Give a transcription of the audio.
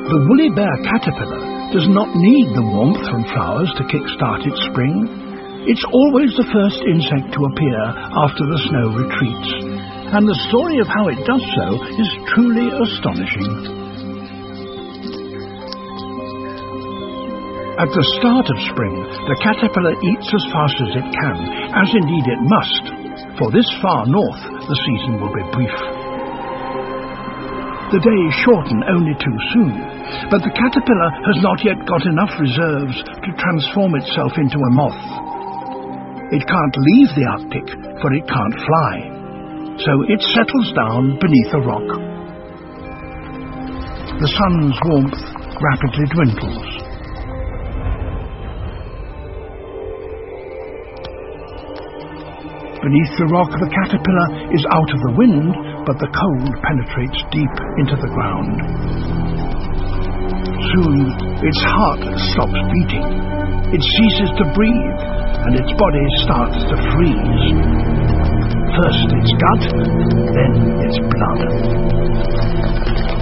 The woolly bear caterpillar does not need the warmth from flowers to kick-start its spring. It's always the first insect to appear after the snow retreats, and the story of how it does so is truly astonishing. At the start of spring, the caterpillar eats as fast as it can, as indeed it must, for this far north the season will be brief. The days shorten only too soon, but the caterpillar has not yet got enough reserves to transform itself into a moth. It can't leave the Arctic, for it can't fly, so it settles down beneath a rock. The sun's warmth rapidly dwindles. Beneath the rock, the caterpillar is out of the wind, but the cold penetrates deep into the ground. Soon, its heart stops beating, it ceases to breathe, and its body starts to freeze. First its gut, then its blood.